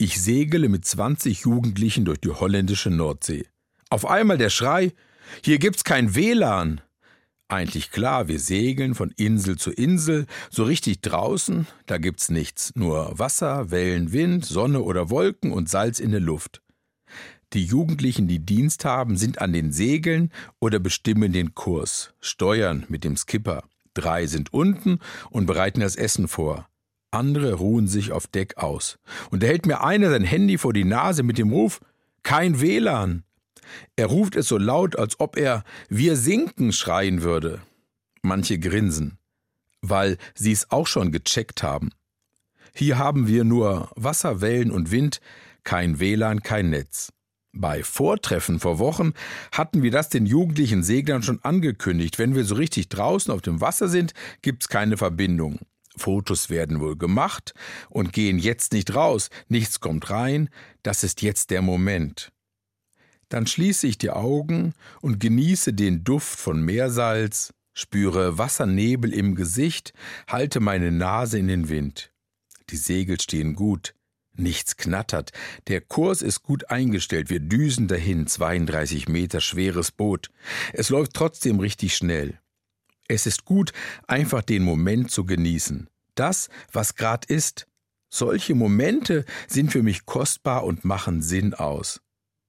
Ich segele mit 20 Jugendlichen durch die holländische Nordsee. Auf einmal der Schrei: Hier gibt's kein WLAN! Eigentlich klar, wir segeln von Insel zu Insel, so richtig draußen, da gibt's nichts, nur Wasser, Wellen, Wind, Sonne oder Wolken und Salz in der Luft. Die Jugendlichen, die Dienst haben, sind an den Segeln oder bestimmen den Kurs, steuern mit dem Skipper. 3 sind unten und bereiten das Essen vor. Andere ruhen sich auf Deck aus. Und da hält mir einer sein Handy vor die Nase mit dem Ruf: Kein WLAN! Er ruft es so laut, als ob er »Wir sinken« schreien würde. Manche grinsen, weil sie es auch schon gecheckt haben. Hier haben wir nur Wasser, Wellen und Wind, kein WLAN, kein Netz. Bei Vortreffen vor Wochen hatten wir das den jugendlichen Seglern schon angekündigt. Wenn wir so richtig draußen auf dem Wasser sind, gibt's keine Verbindung. Fotos werden wohl gemacht und gehen jetzt nicht raus. Nichts kommt rein. Das ist jetzt der Moment. Dann schließe ich die Augen und genieße den Duft von Meersalz, spüre Wassernebel im Gesicht, halte meine Nase in den Wind. Die Segel stehen gut, nichts knattert, der Kurs ist gut eingestellt, wir düsen dahin, 32 Meter schweres Boot. Es läuft trotzdem richtig schnell. Es ist gut, einfach den Moment zu genießen. Das, was grad ist. Solche Momente sind für mich kostbar und machen Sinn aus.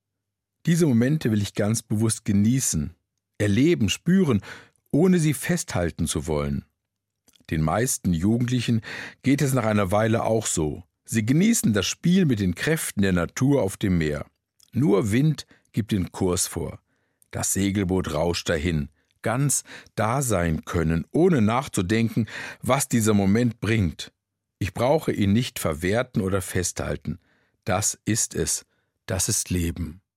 Diese Momente will ich ganz bewusst genießen, erleben, spüren, ohne sie festhalten zu wollen. Den meisten Jugendlichen geht es nach einer Weile auch so. Sie genießen das Spiel mit den Kräften der Natur auf dem Meer. Nur Wind gibt den Kurs vor. Das Segelboot rauscht dahin. Ganz da sein können, ohne nachzudenken, was dieser Moment bringt. Ich brauche ihn nicht verwerten oder festhalten. Das ist es. Das ist Leben.